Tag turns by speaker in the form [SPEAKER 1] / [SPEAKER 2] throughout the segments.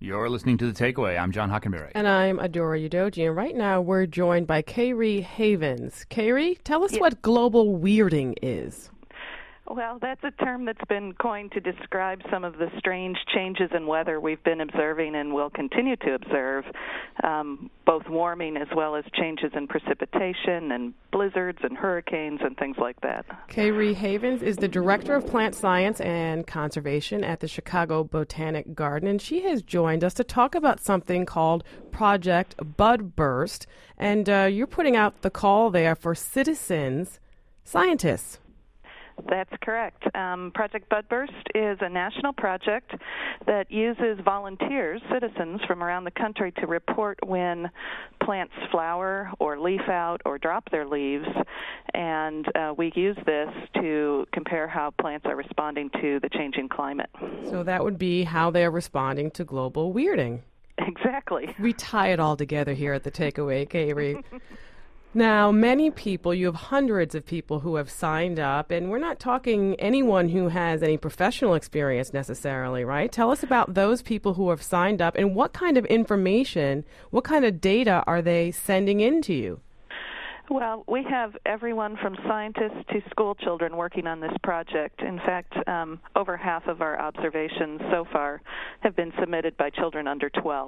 [SPEAKER 1] You're listening to The Takeaway. I'm John Hockenberry.
[SPEAKER 2] And I'm Adora Udoji. And right now we're joined by Kari Havens. Kari, tell us what global weirding is.
[SPEAKER 3] Well, that's a term that's been coined to describe some of the strange changes in weather we've been observing and will continue to observe, both warming as well as changes in precipitation and blizzards and hurricanes and things like that.
[SPEAKER 2] Kari Havens is the Director of Plant Science and Conservation at the Chicago Botanic Garden, and she has joined us to talk about something called Project Budburst, and you're putting out the call there for citizens, scientists.
[SPEAKER 3] That's correct. Project Budburst is a national project that uses volunteers, citizens from around the country, to report when plants flower or leaf out or drop their leaves. And we use this to compare how plants are responding to the changing climate.
[SPEAKER 2] So that would be how they're responding to global weirding.
[SPEAKER 3] Exactly.
[SPEAKER 2] We tie it all together here at The Takeaway, Kari. Now, many people, you have hundreds of people who have signed up, and we're not talking anyone who has any professional experience necessarily, right? Tell us about those people who have signed up and what kind of information, what kind of data are they sending in to you?
[SPEAKER 3] Well, we have everyone from scientists to school children working on this project. In fact, over half of our observations so far have been submitted by children under 12.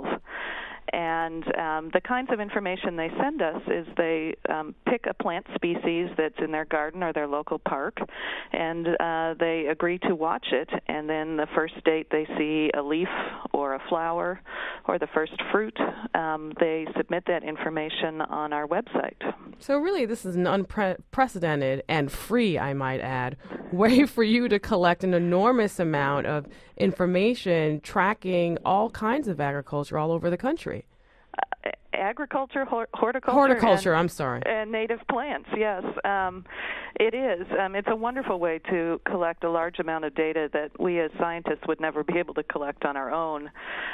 [SPEAKER 3] And the kinds of information they send us is they pick a plant species that's in their garden or their local park, and they agree to watch it. And then the first date they see a leaf or a flower or the first fruit, they submit that information on our website.
[SPEAKER 2] So really, this is an unprecedented and free, I might add, way for you to collect an enormous amount of information tracking all kinds of agriculture all over the country.
[SPEAKER 3] Agriculture, horticulture.
[SPEAKER 2] And,
[SPEAKER 3] and native plants, yes. It is. It's a wonderful way to collect a large amount of data that we as scientists would never be able to collect on our own.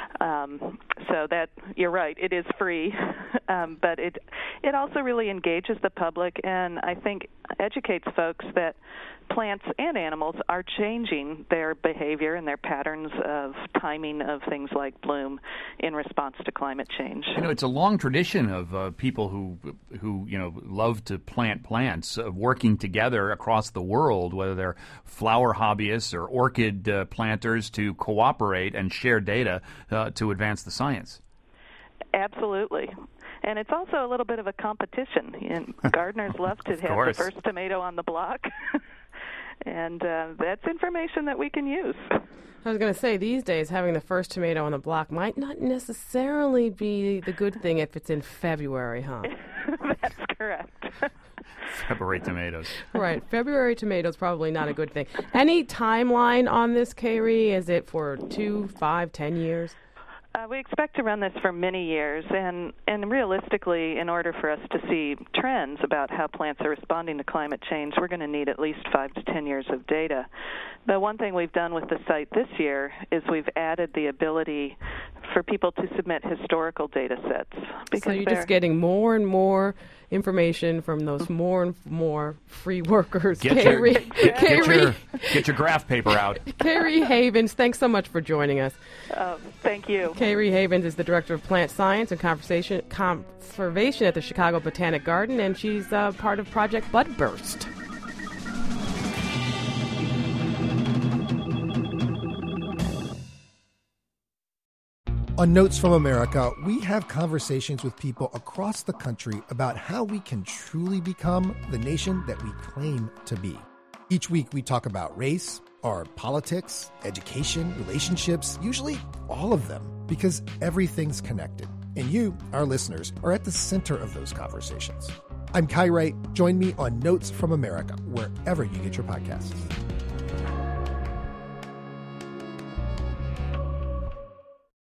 [SPEAKER 3] So that, you're right, it is free, but it also really engages the public and I think educates folks that plants and animals are changing their behavior and their patterns of timing of things like bloom in response to climate change.
[SPEAKER 1] You know, it's a long tradition of people who love to plant plants, working together across the world, whether they're flower hobbyists or orchid planters, to cooperate and share data to advance the science.
[SPEAKER 3] Absolutely. And it's also a little bit of a competition. Gardeners love to have the first tomato on the block. And that's information that we can use.
[SPEAKER 2] I was going to say, these days, having the first tomato on the block might not necessarily be the good thing if it's in February, huh?
[SPEAKER 3] That's correct.
[SPEAKER 1] February tomatoes.
[SPEAKER 2] Right. February tomatoes, probably not a good thing. Any timeline on this, Kari? Is it for 2, 5, 10 years?
[SPEAKER 3] We expect to run this for many years, and realistically, in order for us to see trends about how plants are responding to climate change, we're going to need at least 5 to 10 years of data. The one thing we've done with the site this year is we've added the ability for people to submit historical data sets.
[SPEAKER 2] So you're just getting more and more information from those more and more free workers.
[SPEAKER 1] Get your graph paper out.
[SPEAKER 2] Kari Havens, thanks so much for joining us.
[SPEAKER 3] Thank you.
[SPEAKER 2] Kari Havens is the Director of Plant Science and Conservation at the Chicago Botanic Garden, and she's part of Project Budburst.
[SPEAKER 4] On Notes from America, we have conversations with people across the country about how we can truly become the nation that we claim to be. Each week we talk about race, our politics, education, relationships, usually all of them, because everything's connected. And you, our listeners, are at the center of those conversations. I'm Kai Wright. Join me on Notes from America, wherever you get your podcasts.